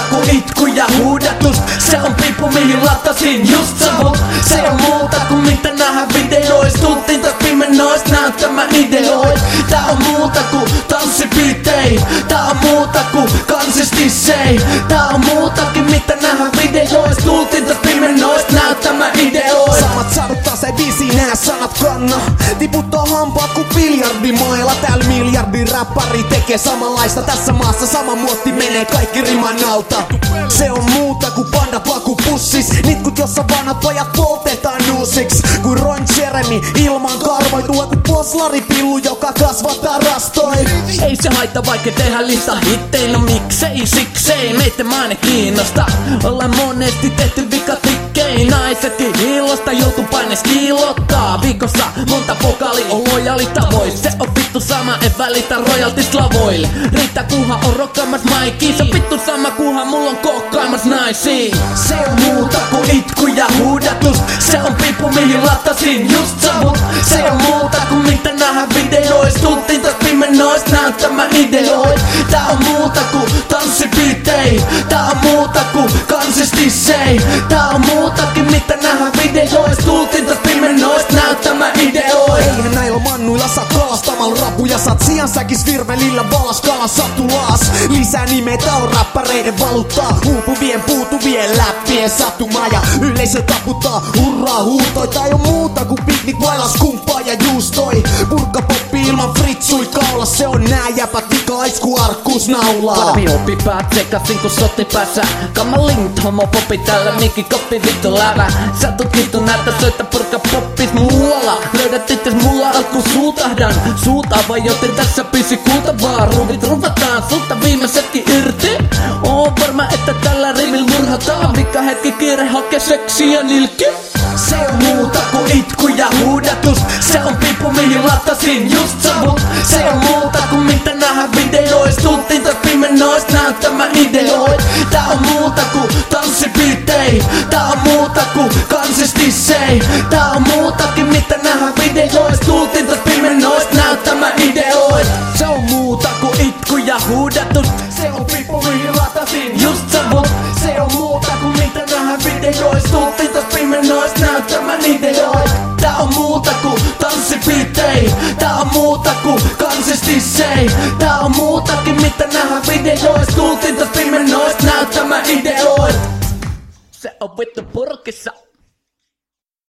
kuin itku ja huudatus. Se on piippu mihin latasin just savut. Se on muuta kuin mitä nähdään videois. Tultiin taas pimenois näyttämään ideoit. Tää on muuta kuin tanssipiitei. Tää on muuta kuin kansistissei. Tää on muutakin mitä nähdään videois. Tultiin taas pimenois näyttämään ideoit. Samat sadut taas ei biisiin nää sanat kanna. Tiputtaa hampaat ku biljardimailla. Täällä miljardi räppäri tekee samanlaista. Tässä maassa sama muotti menee kaikki riman alta. Se on muuta ku pandat vakupussis. Nitkut jossa vanhat pojat poltetaan uusiksi. Kuin Ron Jeremy ilman karvoi. Tuo ku poslaripillu joka kasvattaa rastoi. Ei se haita vaikka tehdä lista hittei. No miksei siksei meitä maine kiinnosta. Ollaan monesti tehty vikatikkei. Naisetkin hiilosta joutuu paines kiilottaa. Viikossa monta vokaali on lojali tavoin. Se on vittu sama en välitä royaltis lavoille. Riittää kuhan on rokkaamas maikii. Se on vittu sama kuhan mulla on kokkaamas naisia. Se on muuta kuin itku ja huudatus. Se on piippu mihin latasin just savut. Se on muuta kuin mitä nähdään videois. Tultiin taas pimenois näyttämään ideoit. Tää on muuta kuin tanssipiitei. Tää on muuta kuin kansistissei. Tää on muutakin mitä nähdään videois. Tultiin taas pimenois näyttämään ideoit. Eihän näillä mannuilla saa kalastamalla rapuja. Saat sijaan säkis virvelillä valas kalan satulaas. Lisää nimetä on räppäreiden valuuttaa. Uupuvien puutuvien läppien sattumaa. Ja yleisö taputtaa hurraa huutoi. Tää on muuta kuin piknik vailla skumppaa ja juustoi. Purkkapoppi ilman fritsui kaula. Se on nää jäpät vika aisku arkkuus naulaa. Parvi oppi päät sekasin kun sotti päässä. Kamalint homopopi täällä mikikoppi vittu lävä. Sä tutkittu näyttä soita purkkapoppis muualla. Löydät itses mulla alku suutahdan. Suutava joten tässä pisi kuultavaa. Ruuvit ruvataan sulta viimeisetkin irti. Oon varma että tällä rimil murhataan. Vika hetki kiire hakee seksiä nilki. Se on muuta kuin itku ja huudatus. Se on piippu mihin latasin just savut. Se on muuta kuin mitä nähdään videois. Tultiin taas pimenois näyttämään ideoit. Tää on muuta kuin tanssipiitei. Tää on muuta kuin kansistissei. Tää on muutakin mitä nähdään videois. Tultiin taas pimenois näyttämään ideoit. Se on muuta kuin itku ja huudatus. Se on piippu mihin latasin just savut. Se on muuta kuin mitä nähdään videois. Tultiin taas pimenois näyttämään ideoit. Tää on muuta kuin tanssipiitei. Tää on muuta kuin kansistissei. Tää on muutakin mitä nähdään videois. Tultiin taas pimenois näyttämään ideoit. Se on vittu purkissa.